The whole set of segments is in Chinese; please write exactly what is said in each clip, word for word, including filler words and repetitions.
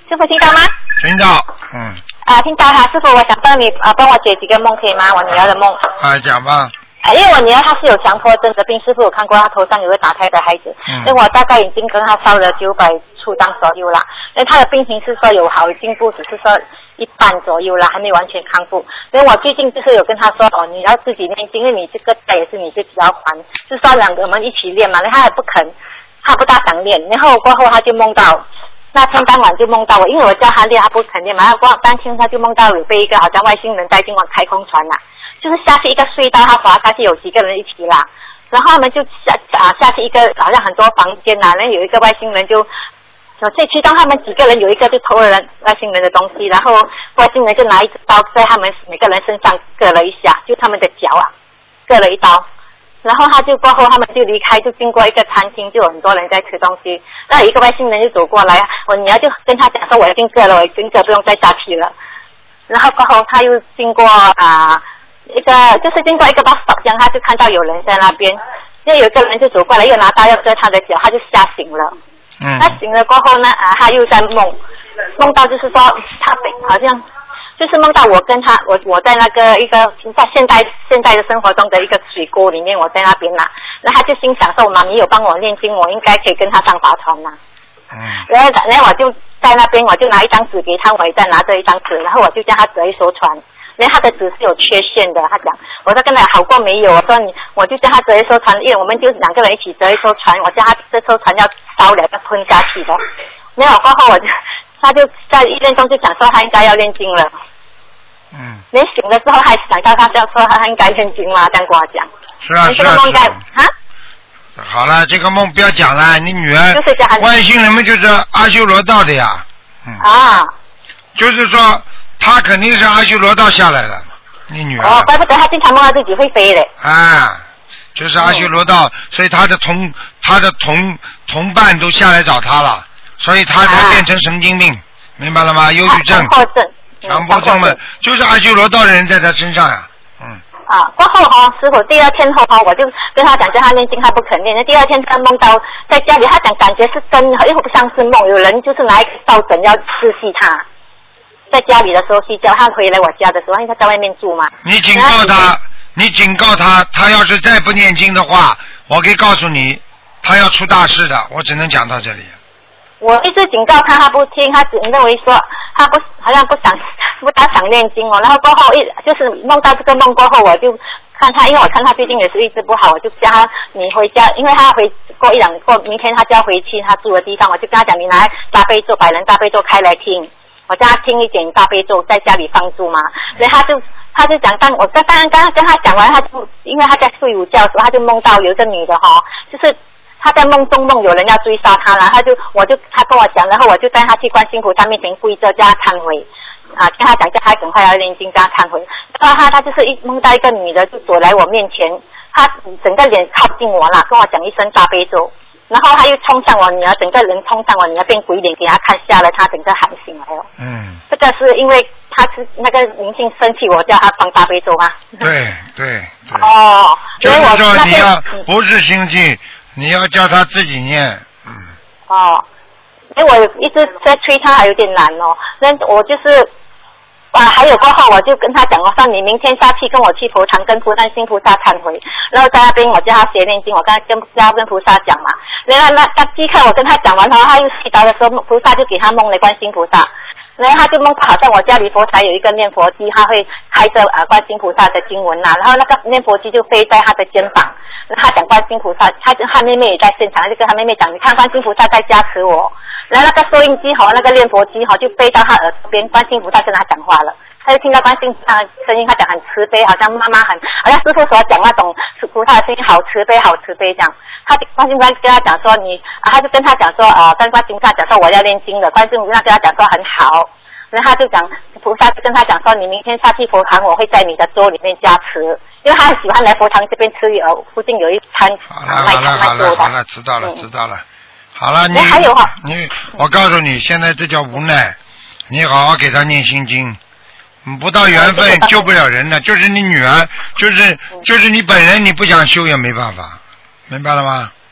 师傅听到吗？ 听到，嗯。 啊，听到哈，师傅，我想帮你啊，帮我解几个梦可以吗？我女儿的梦。 啊，讲吧。 啊，因为我女儿她是有强迫症的病，师傅有看过她头上有个打胎的孩子，嗯，因为我大概已经跟她烧了九百出张左右啦，因为她的病情是说有好进步，只是说一半左右啦，还没完全康复。因为我最近就是有跟她说哦，你要自己念经，因为你这个债也是你自己要还，就是说两个我们一起练嘛，那她还不肯，她不大想练，然后过后她就梦到。那天当晚就梦到我，因为我叫他练，他不肯练嘛。然后当天他就梦到有被一个好像外星人带进往太空船啦，就是下去一个隧道，他滑下去有几个人一起啦，然后他们就下啊下去一个好像很多房间啦，然后有一个外星人就，所以其中他们几个人有一个就偷了人外星人的东西，然后外星人就拿一刀在他们每个人身上割了一下，就他们的脚啊割了一刀。然后他就过后，他们就离开，就经过一个餐厅，就有很多人在吃东西。那有一个外星人就走过来，我女儿就跟他讲说：“我已经割了，我已经割，不用再下去了。”然后过后他又经过啊、呃、一个，就是经过一个 bus stop 这样，他就看到有人在那边，因为有一个人就走过来，又拿刀要割他的脚，他就吓醒了。嗯。他醒了过后呢，啊，他又在梦，梦到就是说他被好像。就是梦到我跟他，我我在那个一个在现代现代的生活中的一个水沟里面，我在那边拿，然后他就心想说，妈咪有帮我念经，我应该可以跟他上法船啦。嗯。然后然后我就在那边，我就拿一张纸给他，我也在拿着一张纸，然后我就叫他折一艘船，因为他的纸是有缺陷的，他讲，我说跟他好过没有，我说你，我就叫他折一艘船，因为我们就两个人一起折一艘船，我叫他这艘船要烧了要吞下去的，然后过后我就。他就在一念中就想说他应该要念经了，嗯，连醒了之后还想到他要说他应该念经嘛，这样跟我讲。 是啊是啊是啊。啊？好了，这个梦不要讲了，你女儿就是外星人们就是阿修罗道的呀，嗯啊，就是说他肯定是阿修罗道下来的，你女儿。哦， 怪不得他经常梦到自己会飞嘞。 啊，就是阿修罗道，嗯、所以他的同他的同同伴都下来找他了。所以他才变成神经病，啊、明白了吗？忧郁症、强迫症、强迫症嘛，就是阿修罗道的人在他身上呀，嗯。 啊，过后哈、哦，师傅第二天后哈，我就跟他讲叫他念经，他不肯念。那第二天他梦到在家里，他讲感觉是真，又不像是梦，有人就是拿一个抱枕要刺激他。在家里的时候睡觉，他回来我家的时候，因为他在外面住嘛。 你警告他，你警告他，他要是再不念经的话，我可以告诉你，他要出大事的。我只能讲到这里。 我一直警告他，他不听，他只认为说他不好像不想不大想念经哦。然后过后一就是梦到这个梦过后，我就看他，因为我看他最近也是一直不好，我就叫他你回家，因为他回过一两过明天他就要回去他住的地方，我就跟他讲你拿大悲咒百人大悲咒开来听，我叫他听一点大悲咒在家里放住嘛。然后他就他就讲，当我刚刚刚跟他讲完，他就因为他在睡午觉的时候，他就梦到有一个女的哈、哦，就是。他在梦中梦有人要追杀他了，他就我就他跟我讲，然后我就带他去观世菩萨面前跪着叫他忏悔，啊，跟他讲叫他赶快要念经，叫他忏悔。然后他他就是一梦到一个女的就走来我面前，他整个脸靠近我了，跟我讲一声大悲咒，然后他又冲向我女儿，整个人冲向我女儿变鬼脸给他看，吓了他整个喊醒来了。嗯，这个是因为他是那个灵性生气，我叫他放大悲咒吗？ 对对对。 哦， 就是说你要不是心气。你要叫他自己念，嗯。 哦，因为我一直在催他，还有点难哦。那我就是啊，还有过后我就跟他讲，我说你明天下去跟我去佛堂跟菩萨心菩萨忏悔，然后在那边我叫他学念经，我刚才跟要跟菩萨讲嘛。然后那那即刻我跟他讲完后，他又睡着的时候，菩萨就给他梦了观世音菩萨。然后他就梦到好像我家里佛台有一个念佛机，他会开着啊观世音菩萨的经文呐、啊，然后那个念佛机就飞在他的肩膀，然后他讲观世音菩萨，他他妹妹也在现场，他就跟他妹妹讲，你看观世音菩萨在加持我，然后那个收音机哈，那个念佛机哈就飞到他耳边，观世音菩萨跟他讲话了。他就听到观世音菩萨的声音，他讲很慈悲，好像妈妈很，好像师父所讲那种菩萨的声音好慈悲，好慈悲这样。他观世音菩萨跟他讲说你，啊，他就跟他讲说啊，跟观世音菩萨讲说我要念经了，观世音菩萨跟他讲说很好，然后他就讲菩萨就跟他讲说你明天下去佛堂，我会在你的桌里面加持，因为他很喜欢来佛堂这边吃，呃，附近有一餐卖餐卖粥的。好了， 知道了，知道了。好了，你还有哈， 你我告诉你，现在这叫无奈，你好好给他念心经。不到缘分救不了人的，就是你女儿，就是就是你本人，你不想修也没办法，明白了吗？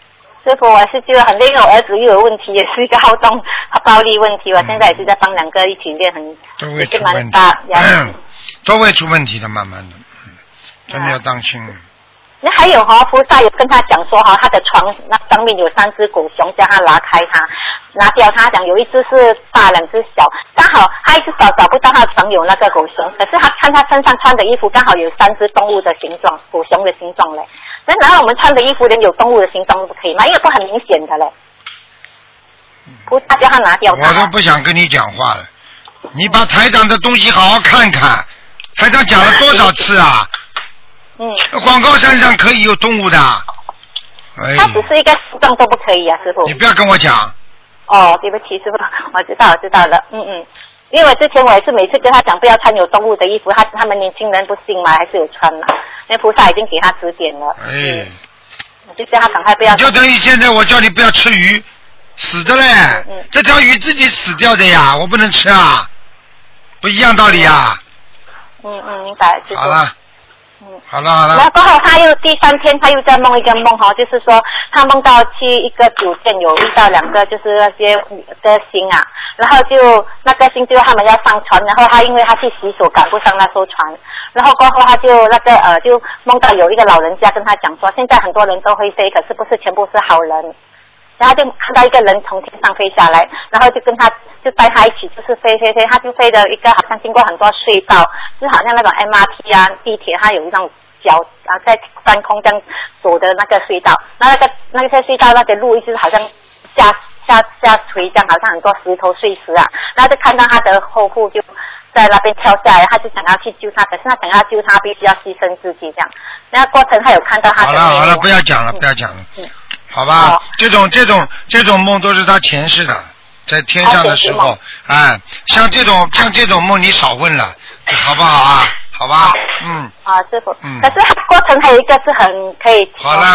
师傅，我是觉得很累，因为我儿子又有问题，也是一个好动暴力问题。我现在也是在帮两个一起练，很都会出问题， 大嗯，都会出问题的，慢慢的，嗯，真的要当心。 那还有哈、哦，菩萨有跟他讲说哈、哦，他的床那上面有三只狗熊，叫他拿开它，拿掉它。讲有一只是大，两只小，刚好他一直找找不到他床有那个狗熊，可是他看他身上穿的衣服刚好有三只动物的形状，狗熊的形状嘞。那难道我们穿的衣服连有动物的形状都不可以吗？因为不很明显的嘞。菩萨叫他拿掉它。 我都不想跟你讲话了，你把台长的东西好好看看，台长讲了多少次啊？ 嗯， 广告山上可以有动物的。哎， 它只是一个形状都不可以啊，师傅。 你不要跟我讲。 哦，对不起，师傅，我知道，我知道了，嗯嗯。因为我之前我也是每次跟他讲不要穿有动物的衣服，他他们年轻人不信嘛，还是有穿嘛。因为菩萨已经给他指点了。 哎。 嗯、我就叫他赶快不要。 就等于现在我叫你不要吃鱼，死的嘞。嗯嗯、这条鱼自己死掉的呀，我不能吃啊，不一样道理呀。 嗯嗯，明白。 好了。 嗯， 好了好了。 然后过后他又第三天他又在梦一个梦哈，就是说他梦到去一个酒店有遇到两个就是那些歌星啊，然后就那歌星就他们要上船，然后他因为他去洗手赶不上那艘船，然后过后他就那个呃就梦到有一个老人家跟他讲说，现在很多人都会飞，可是不是全部是好人。然后就看到一个人从天上飞下来，然后就跟他就带他一起就是飞飞飞，他就飞的一个好像经过很多隧道，就好像那种 M R T 啊地铁，它有一种脚啊在半空这样走的那个隧道，那那个那些隧道那些路一直好像下下下垂这样，好像很多石头碎石啊，然后就看到他的后父就在那边跳下来，他就想要去救他，可是他想要救他必须要牺牲自己这样，那过程他有看到他的。好了好了，不要讲了、嗯、不要讲了。嗯，好吧，哦、这种这种这种梦都是他前世的，在天上的时候，哎，像这种像这种梦你少问了，好不好啊？好吧，嗯。 啊，师傅。嗯。可是过程还有一个是很可以。 好了。